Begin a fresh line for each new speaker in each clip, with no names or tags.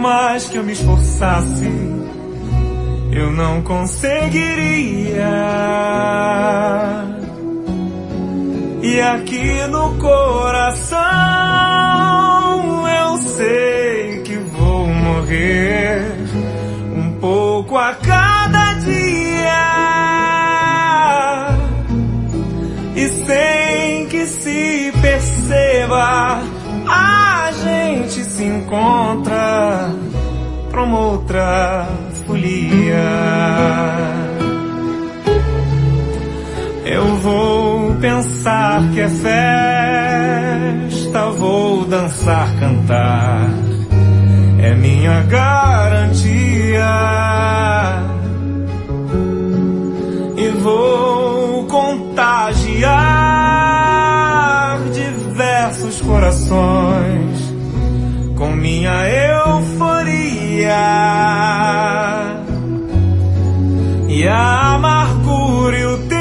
mais que eu me esforçasse, eu não conseguiria. E aqui no coração eu sei que vou morrer um pouco a cada dia, e sem que se perceba a gente se encontra pra uma outra folia. Eu vou pensar que é festa, vou dançar, cantar, é minha garantia. E vou contagiar diversos corações com minha euforia. E a amargura e o tempo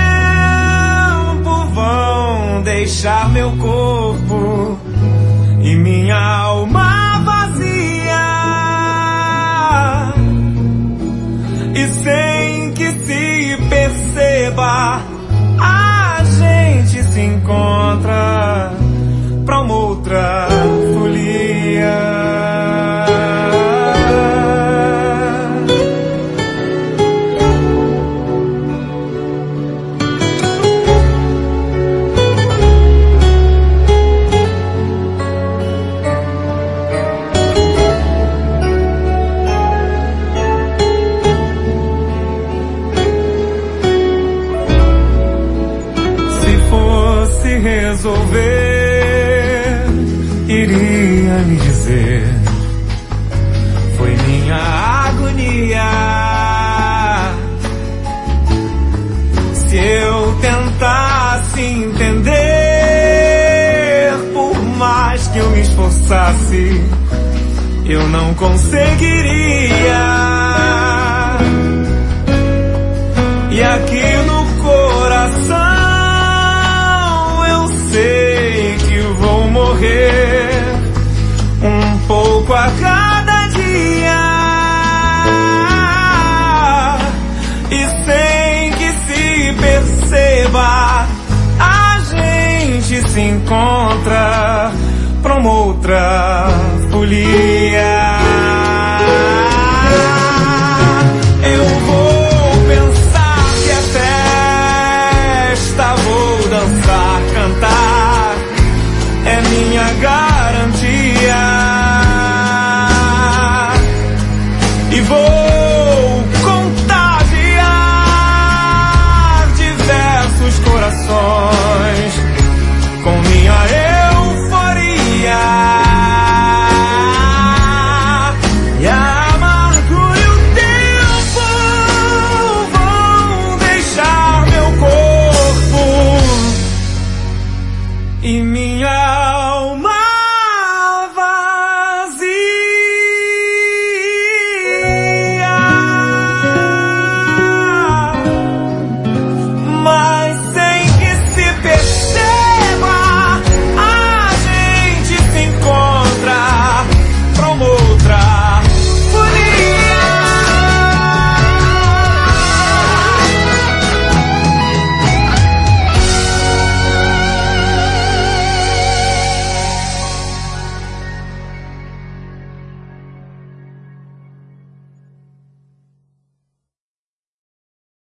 vão deixar meu corpo e minha alma vazia. E sem que se perceba, a gente se encontra pra uma outra folia. Resolver, iria me dizer, foi minha agonia. Se eu tentasse entender, por mais que eu me esforçasse, eu não conseguiria. E aqui no coração sei que vou morrer um pouco a cada dia, e sem que se perceba, a gente se encontra pra uma outra folia.